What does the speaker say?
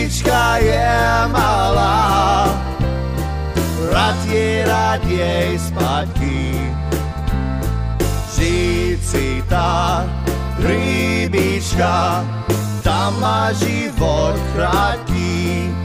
rybička je malá, rad je raději zpátky. Žít si ta rybička, tam má život krátký.